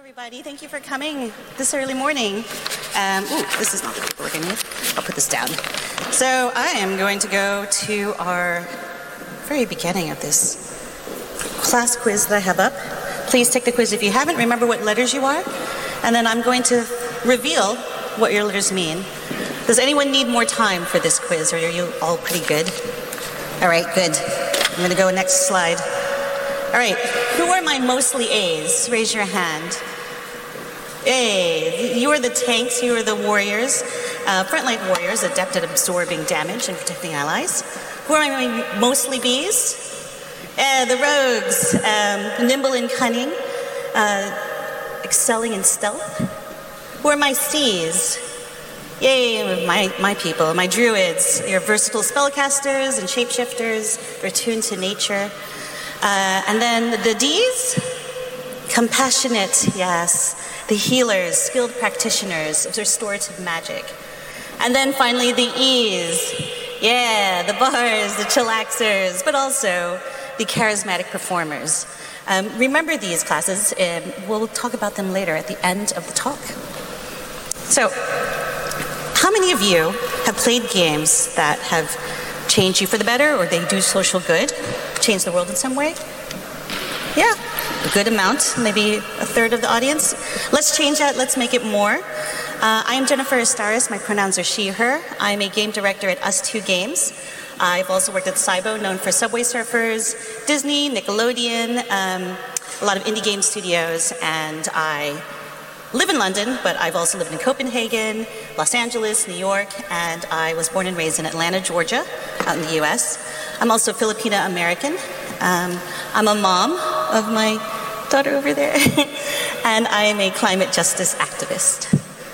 everybody. Thank you for coming this early morning. This is not the paperwork I need. I'll put this down. So I am going to go to our very beginning of this class quiz that I have up. Please take the quiz if you haven't. Remember what letters you are. And then I'm going to reveal what your letters mean. Does anyone need more time for this quiz, or are you all pretty good? All right, good. I'm going to go next slide. All right, who are my mostly A's? Raise your hand. A, you are the tanks, you are the warriors, frontline warriors, adept at absorbing damage and protecting allies. Who are my mostly B's? The rogues, nimble and cunning, excelling in stealth. Who are my C's? Yay, my people, my druids. You're versatile spellcasters and shapeshifters. They're attuned to nature. And then the D's? Compassionate, yes. The healers, skilled practitioners of restorative magic. And then finally the E's. Yeah, the bars, the chillaxers, but also the charismatic performers. Remember these classes, we'll talk about them later at the end of the talk. So, how many of you have played games that have changed you for the better, or they do social good, change the world in some way? Yeah, a good amount, maybe a third of the audience. Let's change that, let's make it more. I am Jennifer Estaris, my pronouns are she, her. I'm a game director at Us2 Games. I've also worked at Cybo, known for Subway Surfers, Disney, Nickelodeon, a lot of indie game studios, and I live in London, but I've also lived in Copenhagen, Los Angeles, New York, and I was born and raised in Atlanta, Georgia, out in the US. I'm also Filipina American. I'm a mom of my daughter over there, and I am a climate justice activist.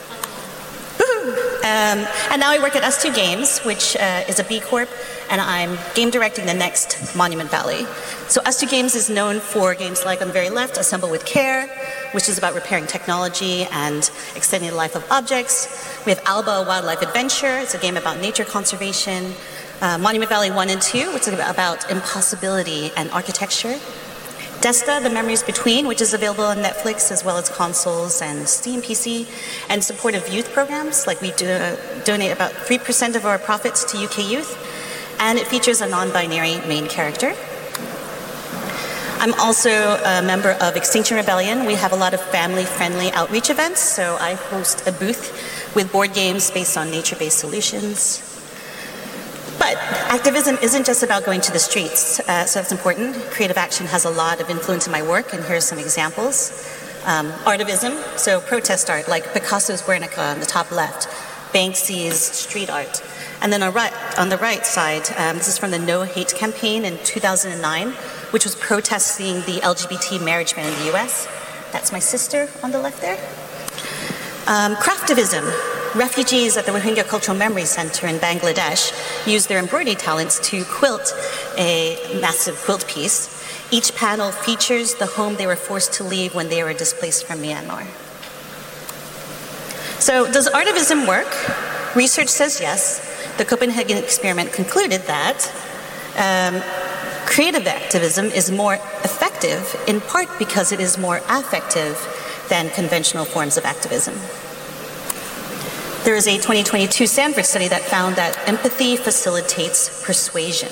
And now I work at Us2 Games, which is a B Corp, and I'm game directing the next Monument Valley. So Us2 Games is known for games like on the very left, Assemble with Care, which is about repairing technology and extending the life of objects. We have Alba, a wildlife adventure. It's a game about nature conservation. Monument Valley 1 and 2, which is about impossibility and architecture. Desta, The Memories Between, which is available on Netflix as well as consoles and Steam PC, and supportive youth programs, like we donate about 3% of our profits to UK youth, and it features a non-binary main character. I'm also a member of Extinction Rebellion. We have a lot of family-friendly outreach events, so I host a booth with board games based on nature-based solutions. But activism isn't just about going to the streets, so that's important. Creative action has a lot of influence in my work, and here are some examples. Artivism, so protest art, like Picasso's Guernica on the top left, Banksy's street art. And then on the right side, this is from the No Hate campaign in 2009, which was protesting the LGBT marriage ban in the US. That's my sister on the left there. Craftivism. Refugees at the Rohingya Cultural Memory Center in Bangladesh used their embroidery talents to quilt a massive quilt piece. Each panel features the home they were forced to leave when they were displaced from Myanmar. So, does artivism work? Research says yes. The Copenhagen experiment concluded that creative activism is more effective, in part because it is more affective than conventional forms of activism. There is a 2022 Stanford study that found that empathy facilitates persuasion.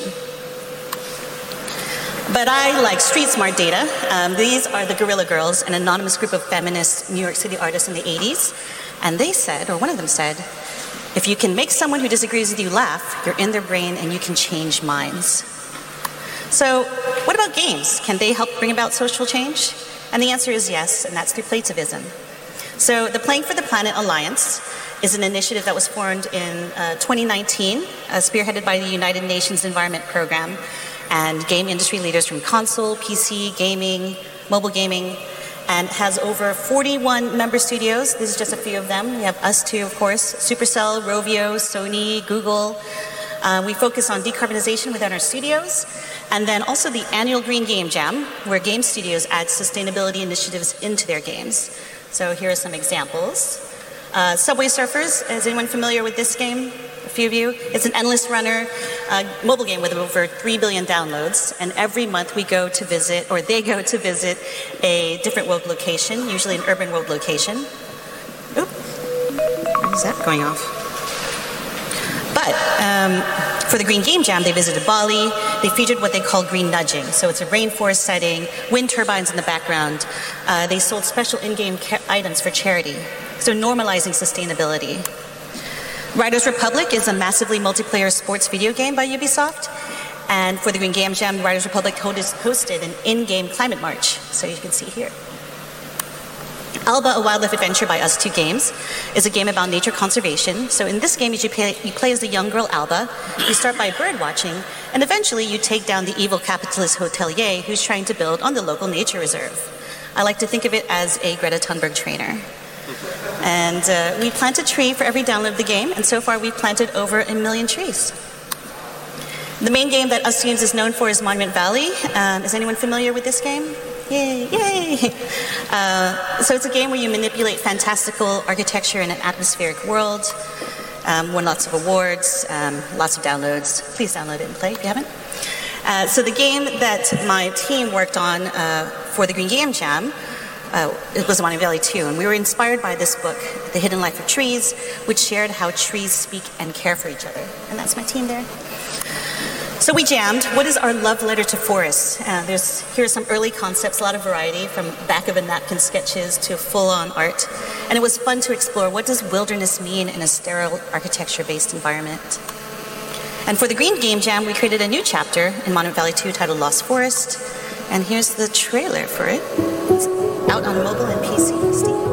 But I like street smart data. These are the Guerrilla Girls, an anonymous group of feminist New York City artists in the 80s. And they said, or one of them said, if you can make someone who disagrees with you laugh, you're in their brain and you can change minds. So what about games? Can they help bring about social change? And the answer is yes, and that's through Plativism. So the Playing for the Planet Alliance is an initiative that was formed in 2019, spearheaded by the United Nations Environment Program and game industry leaders from console, PC, gaming, mobile gaming, and has over 41 member studios. This is just a few of them. We have Us2, of course, Supercell, Rovio, Sony, Google. We focus on decarbonization within our studios, and then also the annual Green Game Jam, where game studios add sustainability initiatives into their games. So here are some examples. Subway Surfers, is anyone familiar with this game? a few of you. It's an endless runner mobile game with over 3 billion downloads. And every month we go to visit, or they go to visit, a different world location, usually an urban world location. Oop, why is that going off? But for the Green Game Jam, they visited Bali. They featured what they call green nudging. So it's a rainforest setting, wind turbines in the background. They sold special in-game items for charity. So normalizing sustainability. Riders Republic is a massively multiplayer sports video game by Ubisoft. And for the Green Game Jam, Riders Republic hosted an in-game climate march. So you can see here. Alba, a Wildlife Adventure by Us2 Games, is a game about nature conservation. So in this game, you play as the young girl Alba. You start by bird watching, and eventually you take down the evil capitalist hotelier who's trying to build on the local nature reserve. I like to think of it as a Greta Thunberg trainer. And we plant a tree for every download of the game, and so far we've planted over 1 million trees. The main game that Us2 Games is known for is Monument Valley. Is anyone familiar with this game? Yay, yay! So it's a game where you manipulate fantastical architecture in an atmospheric world, won lots of awards, lots of downloads. Please download it and play if you haven't. So the game that my team worked on for the Green Game Jam, it was Monument Valley 2, and we were inspired by this book, The Hidden Life of Trees, which shared how trees speak and care for each other. And that's my team there. So we jammed. What is our love letter to forests? Here are some early concepts, a lot of variety, from back of a napkin sketches to full-on art. And it was fun to explore, what does wilderness mean in a sterile architecture-based environment? And for the Green Game Jam, we created a new chapter in Monument Valley 2 titled Lost Forest. And here's the trailer for it. It's out on mobile and PC. Steve.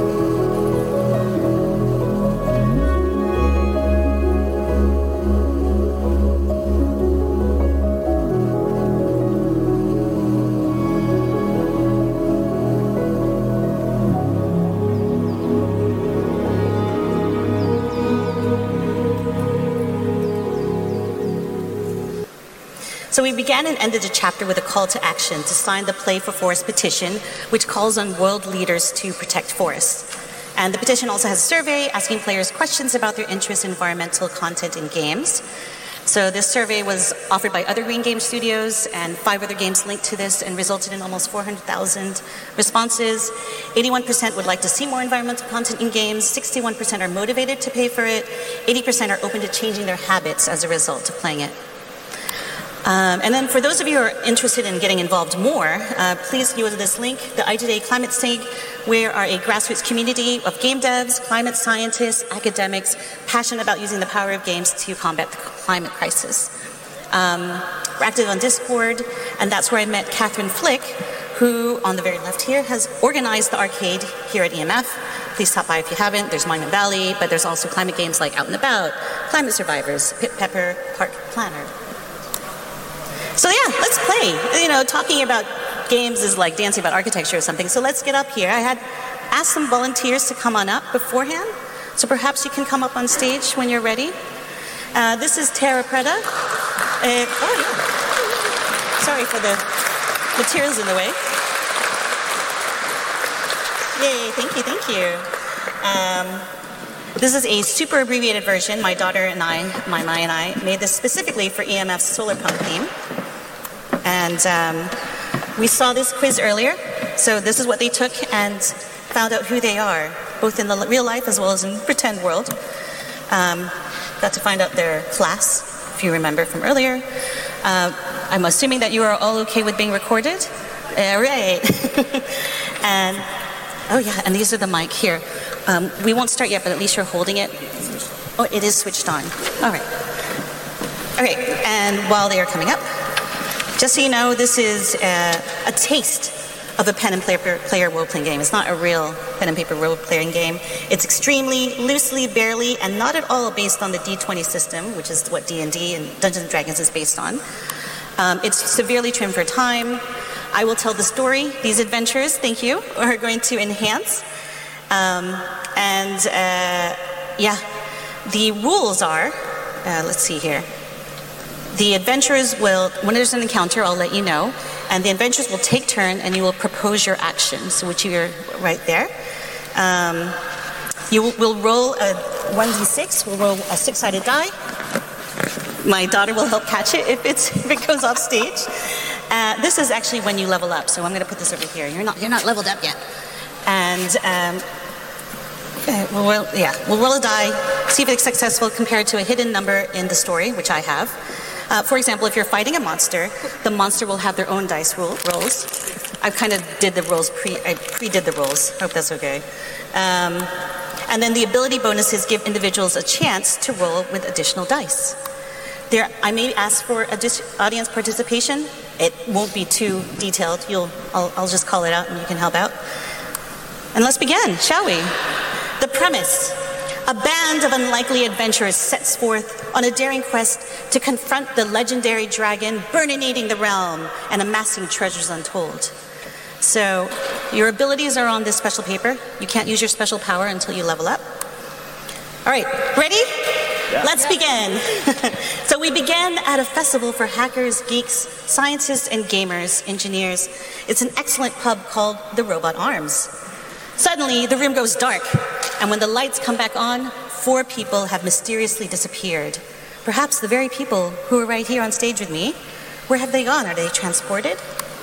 So we began and ended the chapter with a call to action to sign the Play for Forest petition, which calls on world leaders to protect forests. And the petition also has a survey asking players questions about their interest in environmental content in games. So this survey was offered by other Green Game studios, and 5 other games linked to this, and resulted in almost 400,000 responses. 81% would like to see more environmental content in games, 61% are motivated to pay for it, 80% are open to changing their habits as a result of playing it. And then for those of you who are interested in getting involved more, please go to this link, the IGDA Climate Sync. We are a grassroots community of game devs, climate scientists, academics, passionate about using the power of games to combat the climate crisis. We're active on Discord, and that's where I met Catherine Flick, who, on the very left here, has organized the arcade here at EMF. Please stop by if you haven't. There's Monument Valley, but there's also climate games like Out and About, Climate Survivors, Pit Pepper, Park Planner. So yeah, let's play. You know, talking about games is like dancing about architecture or something. So let's get up here. I had asked some volunteers to come on up beforehand. So perhaps you can come up on stage when you're ready. This is Tara Preda. Oh yeah. Sorry for the materials in the way. Yay, thank you, thank you. This is a super abbreviated version. My daughter and I made this specifically for EMF's solar pump theme. And we saw this quiz earlier, so this is what they took and found out who they are, both in the real life as well as in the pretend world. Got to find out their class, if you remember from earlier. I'm assuming that you are all okay with being recorded? Right. And, oh yeah, and these are the mic here. We won't start yet, but at least you're holding it. Oh, it is switched on. All right. Okay, and while they are coming up, just so you know, this is a taste of a pen and player role-playing game. It's not a real pen and paper role-playing game. It's extremely loosely, barely, and not at all based on the D20 system, which is what D&D and Dungeons & Dragons is based on. It's severely trimmed for time. I will tell the story. These adventures, thank you, are going to enhance. Yeah, the rules are, let's see here. The adventurers will, when there's an encounter, I'll let you know, and the adventurers will take turn and you will propose your actions, which you're right there. You will roll 1d6. We'll roll a 6-sided die. My daughter will help catch it if it goes off stage. This is actually when you level up, so I'm going to put this over here. You're not leveled up yet. And we'll roll a die, see if it's successful compared to a hidden number in the story, which I have. For example, if you're fighting a monster, the monster will have their own dice rolls. I kind of did the rolls, I pre-did the rolls. Hope that's okay. And then the ability bonuses give individuals a chance to roll with additional dice. I may ask for audience participation. It won't be too detailed. I'll just call it out and you can help out. And let's begin, shall we? The premise. A band of unlikely adventurers sets forth on a daring quest to confront the legendary dragon burninating the realm and amassing treasures untold. So, your abilities are on this special paper. You can't use your special power until you level up. All right, ready? Yeah. Let's begin. So we began at a festival for hackers, geeks, scientists, and gamers, engineers. It's an excellent pub called the Robot Arms. Suddenly, the room goes dark, and when the lights come back on, 4 people have mysteriously disappeared. Perhaps the very people who are right here on stage with me. Where have they gone? Are they transported?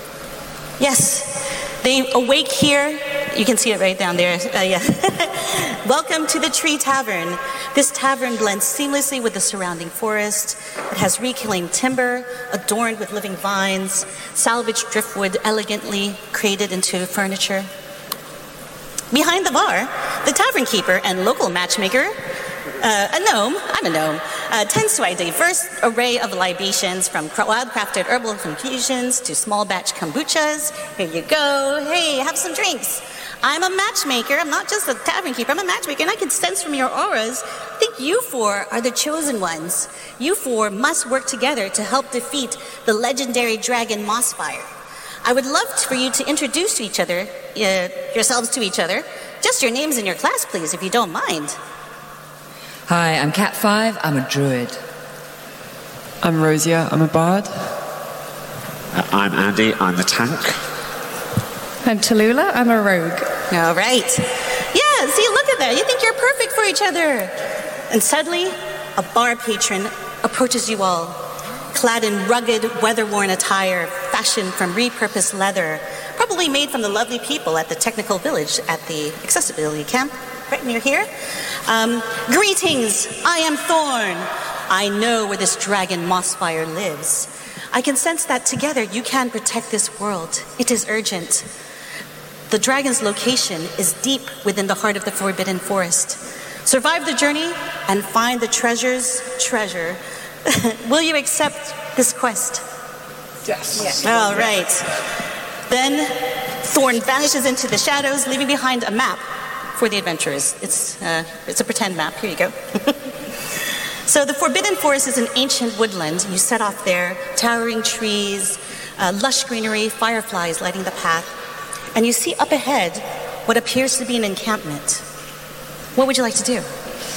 Yes, they awake here. You can see it right down there. Welcome to the Tree Tavern. This tavern blends seamlessly with the surrounding forest. It has reclaimed timber, adorned with living vines, salvaged driftwood elegantly created into furniture. Behind the bar, the tavern keeper and local matchmaker, a gnome, I'm a gnome, tends to a diverse array of libations from wild-crafted herbal infusions to small batch kombuchas. Here you go. Hey, have some drinks. I'm a matchmaker. I'm not just a tavern keeper. I'm a matchmaker, and I can sense from your auras. I think you 4 are the chosen ones. You 4 must work together to help defeat the legendary dragon Mossfire. I would love for you to introduce to each other, yourselves to each other. Just your names and your class, please, if you don't mind. Hi, I'm Cat 5. I'm a druid. I'm Rosia. I'm a bard. I'm Andy. I'm the tank. I'm Tallulah. I'm a rogue. All right. Yeah, see, look at that. You think you're perfect for each other. And suddenly, a bar patron approaches you all, clad in rugged, weather-worn attire fashioned from repurposed leather, probably made from the lovely people at the Technical Village at the Accessibility Camp, right near here. Greetings, I am Thorn. I know where this dragon Mossfire lives. I can sense that together you can protect this world. It is urgent. The dragon's location is deep within the heart of the Forbidden Forest. Survive the journey and find the treasure's treasure. Will you accept this quest? Yes. All right. Then Thorn vanishes into the shadows, leaving behind a map for the adventurers. It's a pretend map. Here you go. So the Forbidden Forest is an ancient woodland. You set off there, towering trees, lush greenery, fireflies lighting the path. And you see up ahead what appears to be an encampment. What would you like to do?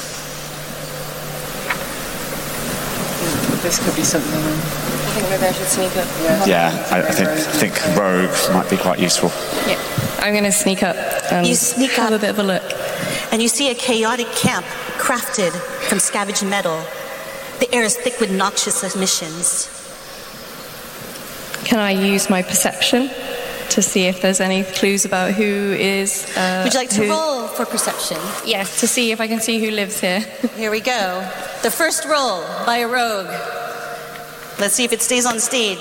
This could be something. I think maybe I should sneak up. Yeah, I think rogue might be quite useful. Yeah, I'm going to sneak up and You sneak have up. a bit of a look. And you see a chaotic camp crafted from scavenged metal. The air is thick with noxious emissions. Can I use my perception to see if there's any clues about who is... Would you like to roll for perception? Yeah, to see if I can see who lives here. Here we go. The first roll by a rogue. Let's see if it stays on stage.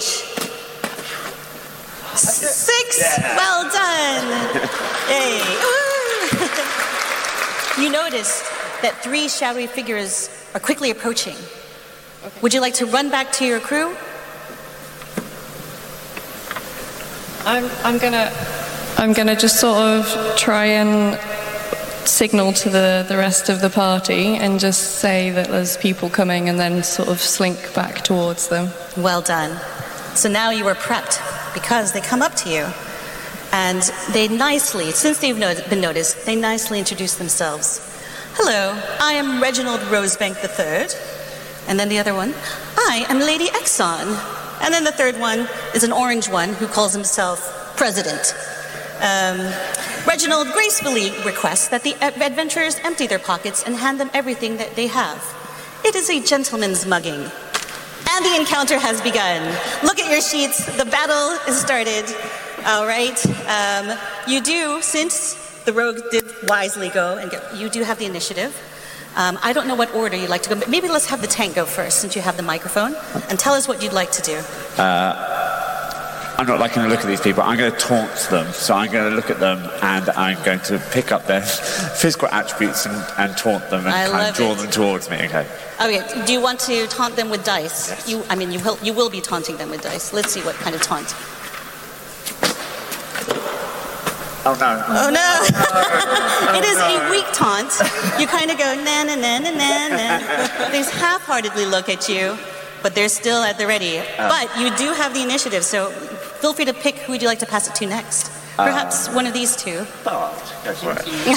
6! Yeah. Well done! Yay! You notice that 3 shadowy figures are quickly approaching. Okay. Would you like to run back to your crew? I'm gonna just sort of try and signal to the rest of the party and just say that there's people coming and then sort of slink back towards them. Well done. So now you are prepped because they come up to you and they nicely, since they've been noticed, they nicely introduce themselves. Hello, I am Reginald Rosebank III. And then the other one, I am Lady Exxon. And then the third one is an orange one who calls himself President. Reginald gracefully requests that the adventurers empty their pockets and hand them everything that they have. It is a gentleman's mugging. And the encounter has begun. Look at your sheets. The battle is started. All right. You do, since the rogue did wisely go, and you do have the initiative. I don't know what order you'd like to go, but maybe let's have the tank go first, since you have the microphone, and tell us what you'd like to do. I'm not liking the look of these people. I'm going to taunt them. So I'm going to look at them and I'm going to pick up their physical attributes and taunt them and kind of draw them towards me. Okay. Okay. Do you want to taunt them with dice? Yes. You will be taunting them with dice. Let's see what kind of taunt. Oh no. Oh no. It is a weak taunt. You kind of go na na na na na na. They half-heartedly look at you, but they're still at the ready. But you do have the initiative, so feel free to pick who would you like to pass it to next. Perhaps one of these two. Go for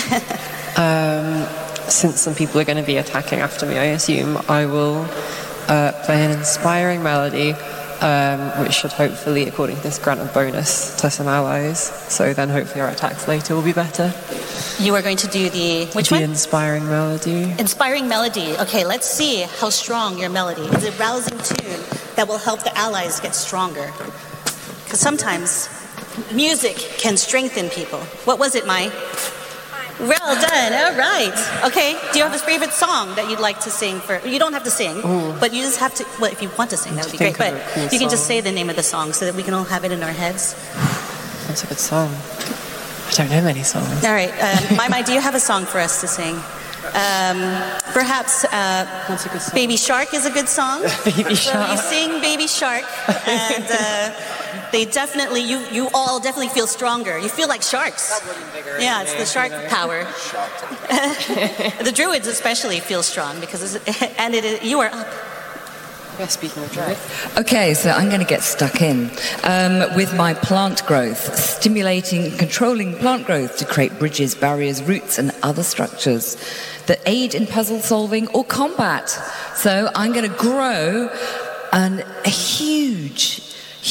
it. Since some people are going to be attacking after me, I assume, I will play an inspiring melody, which should hopefully, according to this, grant a bonus to some allies. So then hopefully our attacks later will be better. You are going to do which one? The inspiring melody. Inspiring melody. Okay, let's see how strong your melody is. A rousing tune that will help the allies get stronger. Because sometimes music can strengthen people. What was it, Mai? Well done. All right. Okay. Do you have a favorite song that you'd like to sing for? You don't have to sing, but you just have to. Well, if you want to sing, that would be great. But you can just say the name of the song so that we can all have it in our heads. That's a good song. I don't know many songs. All right. Mai, do you have a song for us to sing? Perhaps Baby Shark is a good song. Baby Shark. So you sing Baby Shark, and they definitely, you all definitely feel stronger. You feel like sharks. Yeah, it's the shark power. The druids especially feel strong because, you are up. Yeah, speaking of druids. Okay, so I'm going to get stuck in with my plant growth, stimulating and controlling plant growth to create bridges, barriers, roots, and other structures that aid in puzzle solving or combat. So I'm going to grow a huge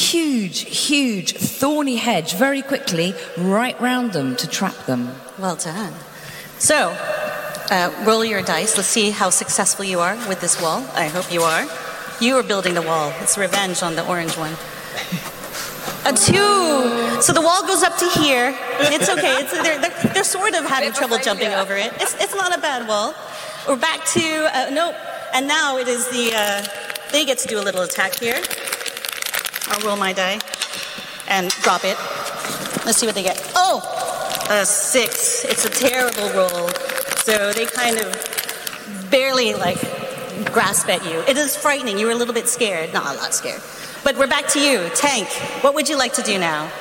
thorny hedge very quickly right round them to trap them. Well done. So, roll your dice. Let's see how successful you are with this wall. I hope you are. You are building the wall. It's revenge on the orange one. A 2. So the wall goes up to here. It's okay. They're sort of having trouble jumping over it. It's not a bad wall. We're back to, nope. And now it is they get to do a little attack here. I'll roll my die and drop it. Let's see what they get. Oh, a 6. It's a terrible roll. So they kind of barely grasp at you. It is frightening. You were a little bit scared. Not a lot scared. But we're back to you. Tank, what would you like to do now?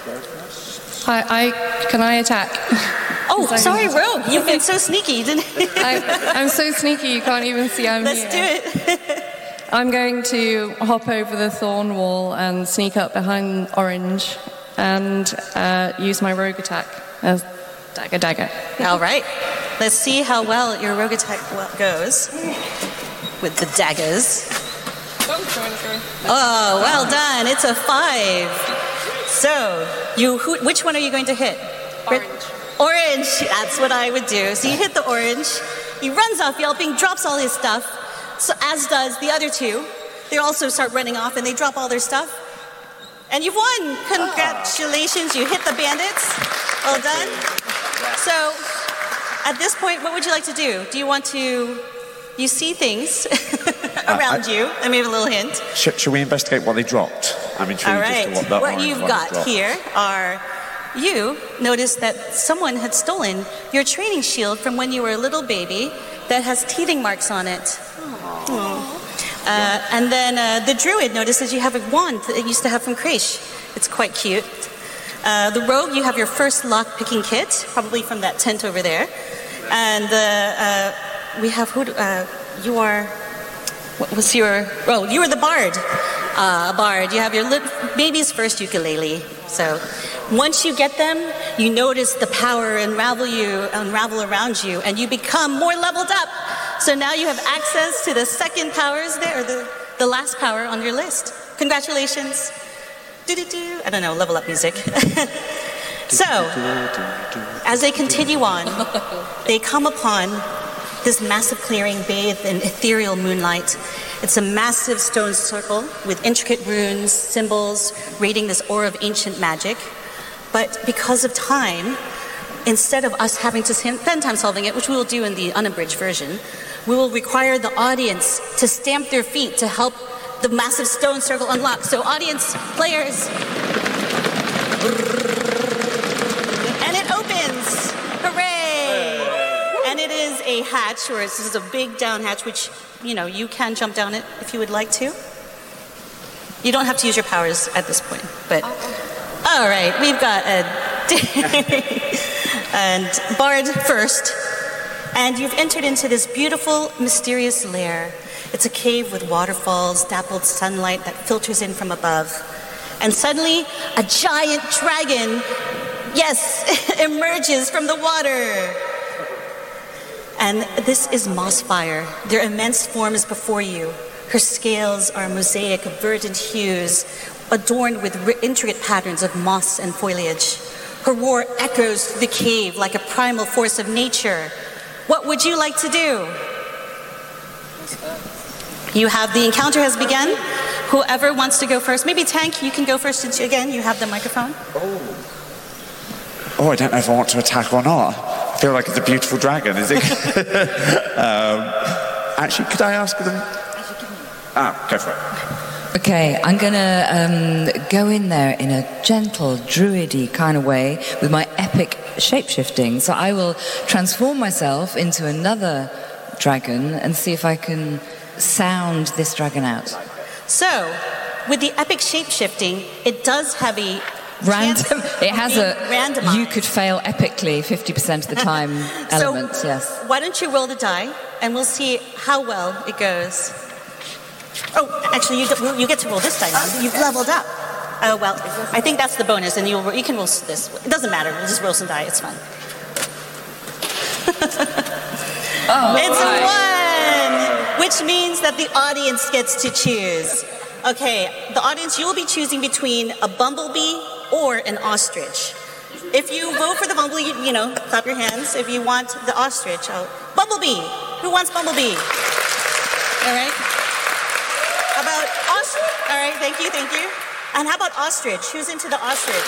Can I attack? Oh, sorry, Rogue. You've been so sneaky, didn't you? I'm so sneaky you can't even see I'm here. Let's do it. I'm going to hop over the thorn wall and sneak up behind Orange and use my rogue attack as dagger. All right. Let's see how well your rogue attack goes with the daggers. Oh, well done. It's a 5. So, which one are you going to hit? Orange. That's what I would do. So you hit the orange. He runs off yelping, drops all his stuff. So as does the other 2. They also start running off and they drop all their stuff. And you've won. Congratulations. You hit the bandits. Well done. So at this point, what would you like to do? Do you want to... You see things around you. Let me have a little hint. Should we investigate what they dropped? I'm intrigued as to what you've got here are... You noticed that someone had stolen your training shield from when you were a little baby that has teething marks on it. And then the druid notices you have a wand that it used to have from Kresh. It's quite cute. The rogue, you have your first lock-picking kit, probably from that tent over there. And we have you are... What was your... Oh, you were the bard. Bard. You have your baby's first ukulele. So once you get them, you notice the power unravel around you, and you become more leveled up. So now you have access to the second powers there, or the last power on your list. Congratulations. I don't know, level up music. So, as they continue on, they come upon this massive clearing bathed in ethereal moonlight. It's a massive stone circle with intricate runes, symbols, radiating this aura of ancient magic. But because of time, instead of us having to spend time solving it, which we will do in the unabridged version, we will require the audience to stamp their feet to help the massive stone circle unlock. So audience, players. And it opens. Hooray! And it is a hatch, or this is a big down hatch, which, you can jump down it if you would like to. You don't have to use your powers at this point, but... All right, we've got and Bard first. And you've entered into this beautiful, mysterious lair. It's a cave with waterfalls, dappled sunlight that filters in from above. And suddenly, a giant dragon, yes, emerges from the water. And this is Mossfire. Their immense form is before you. Her scales are a mosaic of verdant hues, adorned with intricate patterns of moss and foliage. Her roar echoes through the cave like a primal force of nature. What would you like to do? The encounter has begun. Whoever wants to go first, maybe Tank, you can go first again. You have the microphone. Oh, I don't know if I want to attack or not. I feel like it's a beautiful dragon, is it? Actually, could I ask them? Go for it. Okay, I'm going to go in there in a gentle, druidy kind of way with my epic shape-shifting. So I will transform myself into another dragon and see if I can sound this dragon out. So, with the epic shape-shifting, it does have a random. It has a randomized. You could fail epically 50% of the time element, so, yes. Why don't you roll the die, and we'll see how well it goes. Oh, actually, you get to roll this die now. You've leveled up. Oh, well, I think that's the bonus, and you can roll this. It doesn't matter. We'll just roll some die. It's fun. It's a 1, which means that the audience gets to choose. Okay, the audience, you will be choosing between a bumblebee or an ostrich. If you vote for the bumblebee, clap your hands. If you want the ostrich, bumblebee. Who wants bumblebee? All right. About ostrich? All right, thank you. And how about ostrich? Who's into the ostrich?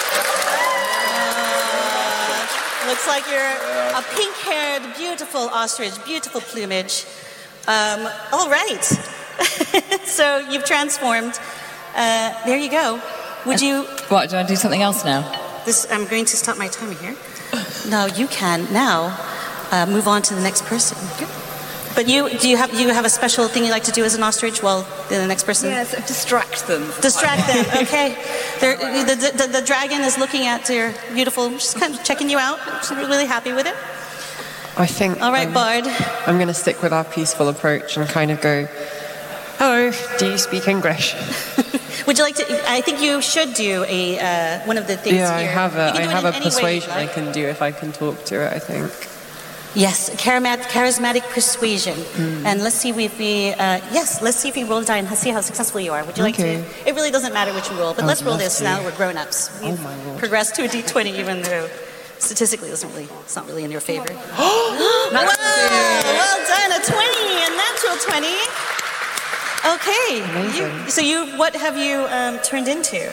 Looks like you're a pink-haired, beautiful ostrich, beautiful plumage. All right. So you've transformed. There you go. Would you... What, do I do something else now? I'm going to stop my timer here. No, you can now move on to the next person. But you have a special thing you like to do as an ostrich while the next person? Yes, distract them. Distract them, okay. The dragon is looking at your beautiful, just kind of checking you out. She's really happy with it. I think... All right, Bard. I'm going to stick with our peaceful approach and kind of go, hello, do you speak English? Would you like to... I think you should do one of the things here. I have a persuasion I can do if I can talk to it, I think. Yes, charismatic persuasion. And let's see if we roll a die and see how successful you are. Would you like to? It really doesn't matter which you roll, but let's roll this now. We're grown-ups. We've progressed to a D20, even though statistically it's not really in your favor. Wow! Well done, a 20, a natural 20. Okay. What have you turned into?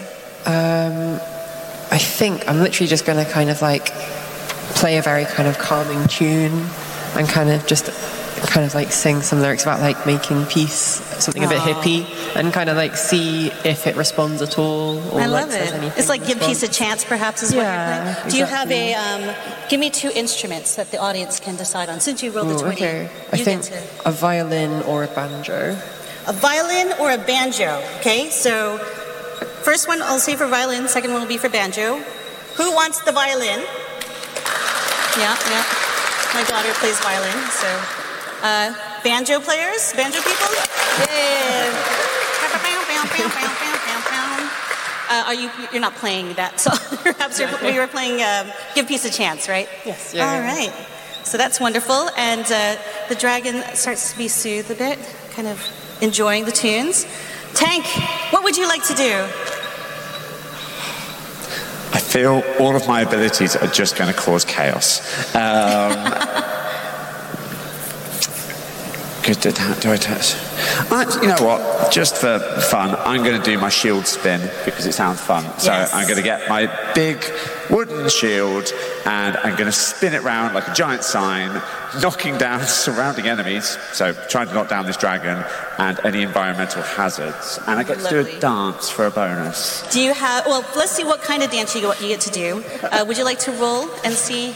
I think I'm literally just going to kind of play a very kind of calming tune and kind of sing some lyrics about making peace, something a bit hippie, and kind of see if it responds at all. Or I love it. It's like give peace a chance, perhaps, is what you're playing. Exactly. Do you have give me 2 instruments that the audience can decide on? Since you rolled the 20, okay. I think a violin or a banjo. A violin or a banjo. Okay, so first one I'll say for violin, second one will be for banjo. Who wants the violin? Yeah. My daughter plays violin, so banjo players, banjo people. Yeah. You're not playing that song? Perhaps you were playing "Give Peace a Chance," right? Yes. Yeah. All right. So that's wonderful, and the dragon starts to be soothed a bit, kind of enjoying the tunes. Tank, what would you like to do? I feel all of my abilities are just going to cause chaos. Do I touch? You know what? Just for fun, I'm going to do my shield spin because it sounds fun. So I'm going to get my big wooden shield and I'm going to spin it round like a giant sign, knocking down surrounding enemies. So trying to knock down this dragon and any environmental hazards. And I get to do a dance for a bonus. Do you have? Well, let's see what kind of dance you get to do. Would you like to roll and see?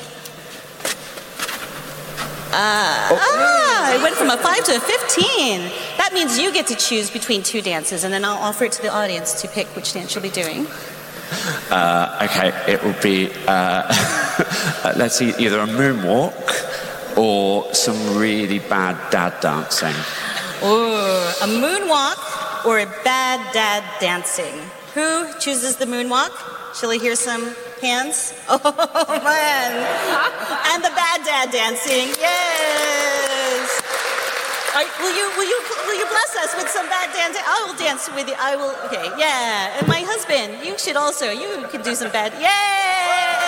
It went from a 5 to a 15. That means you get to choose between two dances, and then I'll offer it to the audience to pick which dance you'll be doing. Okay, it will be, let's see, either a moonwalk or some really bad dad dancing. Ooh, a moonwalk or a bad dad dancing. Who chooses the moonwalk? Shall I hear some hands? Oh, man. And the bad dad dancing. Yes. Will you bless us with some bad dancing? I will dance with you. I will. Okay. Yeah. And my husband, you should also. You can do some bad. Yeah.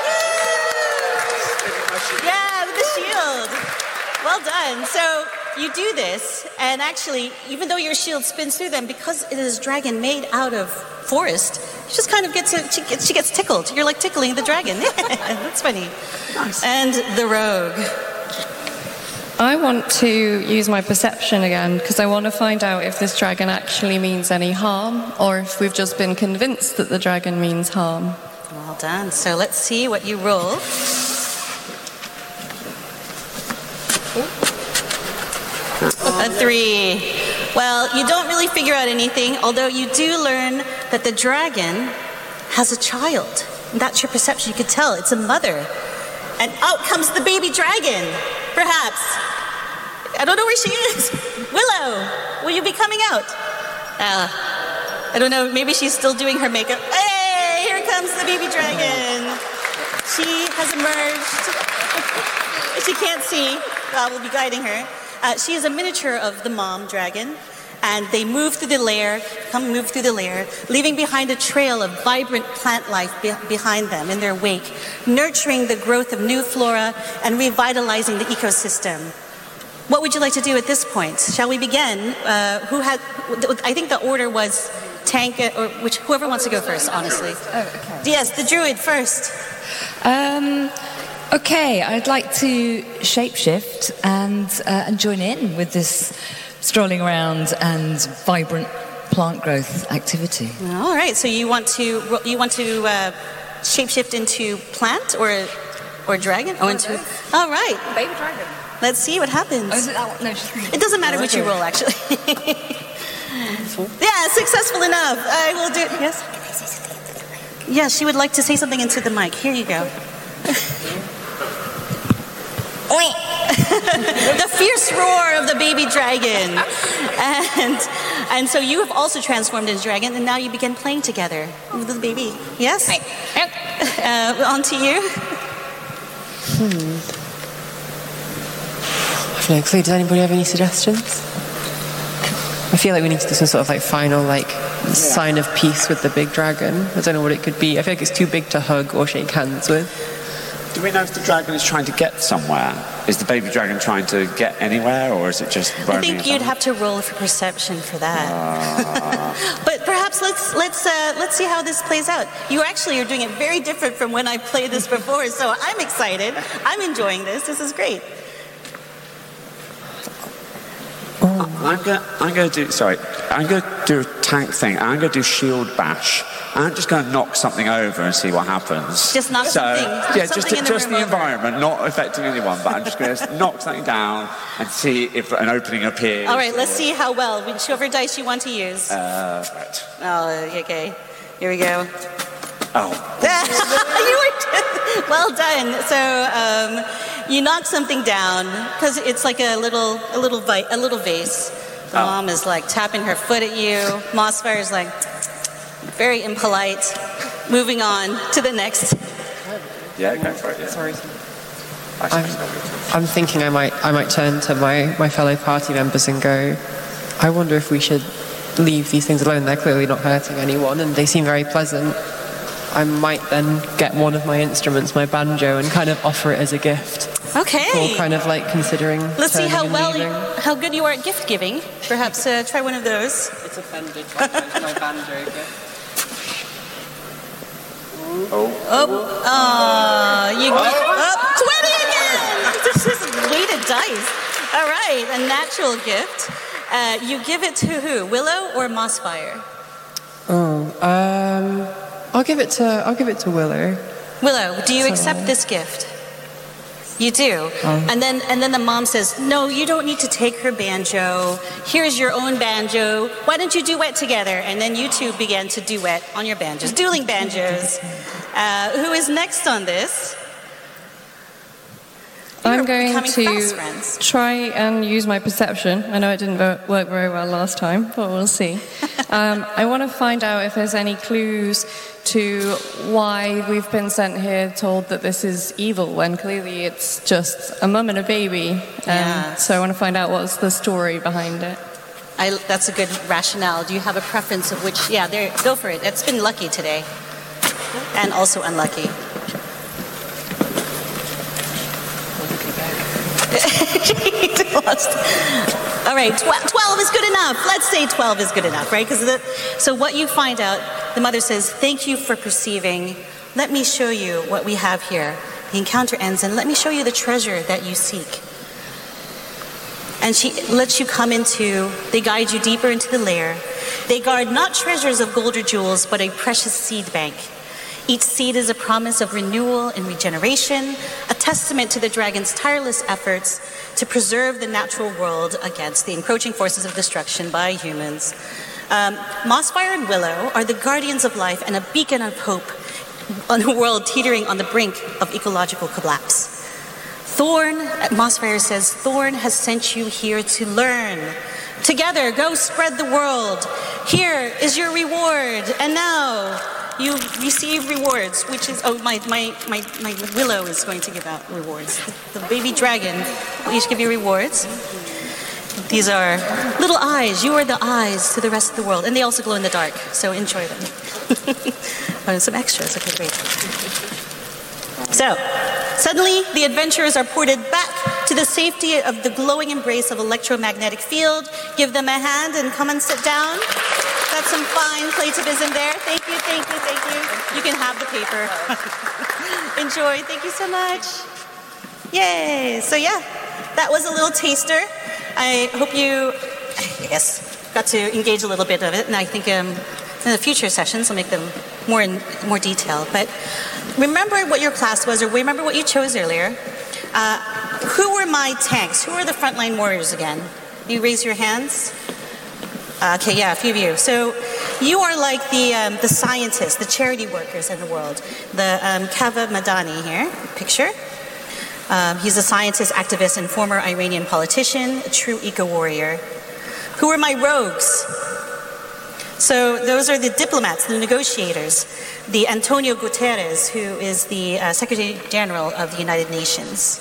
Yeah, with the shield. Well done. So you do this, and actually, even though your shield spins through them, because it is a dragon made out of forest, she just kind of she gets tickled. You're like tickling the dragon. That's funny. Nice. And the rogue. I want to use my perception again because I want to find out if this dragon actually means any harm or if we've just been convinced that the dragon means harm. Well done. So let's see what you roll. A 3. Well, you don't really figure out anything, although you do learn that the dragon has a child. And that's your perception. You could tell it's a mother. And out comes the baby dragon, perhaps. I don't know where she is. Willow, will you be coming out? I don't know. Maybe she's still doing her makeup. Hey, here comes the baby dragon. She has emerged. She can't see. We'll be guiding her. She is a miniature of the mom dragon, and they move through the lair, leaving behind a trail of vibrant plant life behind them in their wake, nurturing the growth of new flora and revitalizing the ecosystem. What would you like to do at this point? Shall we begin? I think the order was Tank, or whoever wants to go first, honestly. Oh, okay. Yes, the druid first. Okay, I'd like to shapeshift and join in with this strolling around and vibrant plant growth activity. All right, so you want to shapeshift into plant or dragon? Oh, into. All right. Baby dragon. Let's see what happens. Oh, is it that one? No, it doesn't matter which you roll, actually. Yeah, successful enough. I will do it. Yes. Yeah, she would like to say something into the mic. Here you go. The fierce roar of the baby dragon. And so you have also transformed into a dragon, and now you begin playing together with the baby. Yes? On to you. I feel like, does anybody have any suggestions? I feel like we need to do some sort of final sign of peace with the big dragon. I don't know what it could be. I feel like it's too big to hug or shake hands with. Do we know if the dragon is trying to get somewhere? Is the baby dragon trying to get anywhere, or is it just roaming? I think you'd have to roll for perception for that. But perhaps let's see how this plays out. You actually are doing it very different from when I played this before, so I'm excited. I'm enjoying this. This is great. I'm going to do a tank thing. I'm going to do shield bash. I'm just going to knock something over and see what happens. Just knock something. Yeah, just the environment, not affecting anyone. But I'm just going to knock something down and see if an opening appears. All right, let's see how well. Whichever dice you want to use. Right. Oh, okay. Here we go. Oh. Well done. So you knock something down because it's like a little vase. The mom is tapping her foot at you. Mossfire is very impolite. Moving on to the next. Yeah, go for it. Yeah. Sorry. I'm thinking I might turn to my fellow party members and go, I wonder if we should leave these things alone. They're clearly not hurting anyone, and they seem very pleasant. I might then get one of my instruments, my banjo, and kind of offer it as a gift. Okay. Or kind of like considering. Let's see how leaving. how good you are at gift giving. Perhaps try one of those. It's offended by my banjo gift. You 20 again. This is weighted dice. All right, a natural gift. You give it to who? Willow or Mossfire? I'll give it to Willow. Willow, do you accept this gift? You do. And then the mom says, "No, you don't need to take her banjo. Here's your own banjo. Why don't you duet together?" And then you two began to duet on your banjos, dueling banjos. Who is next on this? I'm going to try and use my perception. I know it didn't work very well last time, but we'll see. I want to find out if there's any clues to why we've been sent here told that this is evil, when clearly it's just a mum and a baby. So I want to find out what's the story behind it. That's a good rationale. Do you have a preference of which? Yeah, there. Go for it. It's been lucky today. And also unlucky. All right, 12 is good enough. Let's say 12 is good enough, right? So what you find out, the mother says, "Thank you for perceiving. Let me show you what we have here." The encounter ends, and let me show you the treasure that you seek. And she lets you come they guide you deeper into the lair. They guard not treasures of gold or jewels, but a precious seed bank. Each seed is a promise of renewal and regeneration, a testament to the dragon's tireless efforts to preserve the natural world against the encroaching forces of destruction by humans. Mossfire and Willow are the guardians of life and a beacon of hope on a world teetering on the brink of ecological collapse. Mossfire says, "Thorn has sent you here to learn. Together, go spread the world. Here is your reward. And now you receive rewards," which is, my Willow is going to give out rewards. The baby dragon will each give you rewards. These are little eyes. You are the eyes to the rest of the world. And they also glow in the dark, so enjoy them. Some extras. Okay, great. So, suddenly the adventurers are ported back to the safety of the glowing embrace of electromagnetic field. Give them a hand and come and sit down. Got some fine plativism there. Thank you. You can have the paper. Enjoy. Thank you so much. Yay. So yeah, that was a little taster. I hope you, got to engage a little bit of it. And I think in the future sessions, I'll make them more in more detail. But remember what your class was, or remember what you chose earlier. Who were my tanks? Who are the frontline warriors again? You raise your hands. Okay, yeah, a few of you. So you are like the scientists, the charity workers in the world. The Kaveh Madani here, picture. He's a scientist, activist, and former Iranian politician, a true eco-warrior. Who are my rogues? So those are the diplomats, the negotiators. The Antonio Guterres, who is the Secretary General of the United Nations.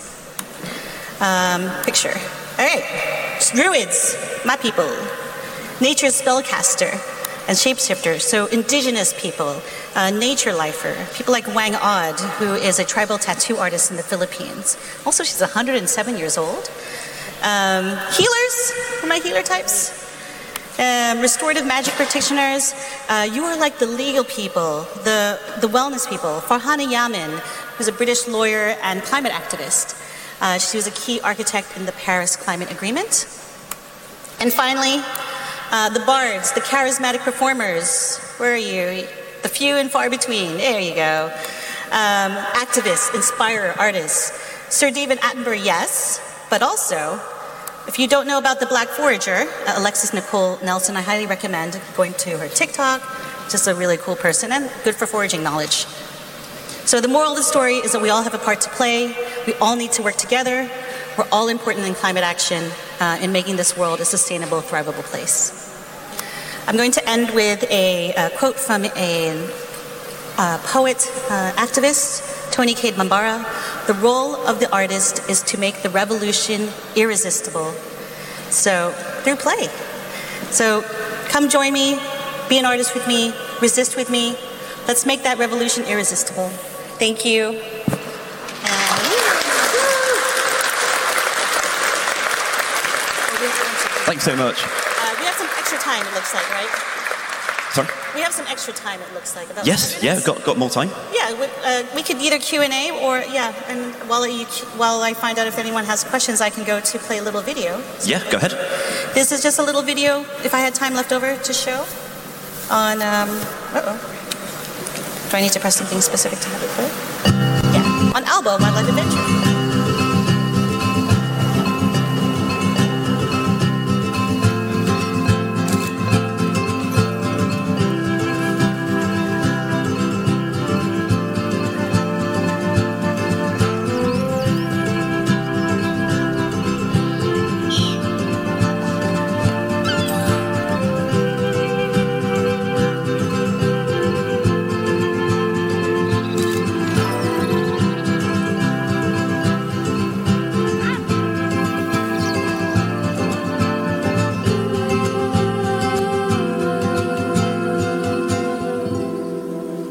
Picture. All right. Druids, my people. Nature's spellcaster and shapeshifter, so indigenous people, nature lifer, people like Wang Od, who is a tribal tattoo artist in the Philippines. Also, she's 107 years old. Healers, are my healer types. Restorative magic practitioners, you are like the legal people, the wellness people. Farhana Yamin, who's a British lawyer and climate activist. She was a key architect in the Paris Climate Agreement. And finally, the bards, the charismatic performers. Where are you? The few and far between. There you go. Activists, inspirer, artists. Sir David Attenborough, yes, but also, if you don't know about the Black Forager, Alexis Nicole Nelson, I highly recommend going to her TikTok. Just a really cool person and good for foraging knowledge. So the moral of the story is that we all have a part to play. We all need to work together. We're all important in climate action in making this world a sustainable, thrivable place. I'm going to end with a quote from a poet, activist, Tony Cade Mambara. The role of the artist is to make the revolution irresistible. So, through play. So, come join me, be an artist with me, resist with me. Let's make that revolution irresistible. Thank you. Thanks so much. We have some extra time, it looks like, right? Sorry? We have some extra time, it looks like. About Yes, yeah, got more time. Yeah, we could either Q&A or, and while I find out if anyone has questions, I can go to play a little video. Yeah, go ahead. This is just a little video, if I had time left over to show, on, Do I need to press something specific to have it play? Yeah, on Alba, Wildlife Adventure.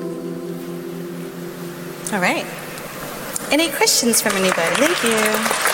All right. Any questions from anybody? Thank you.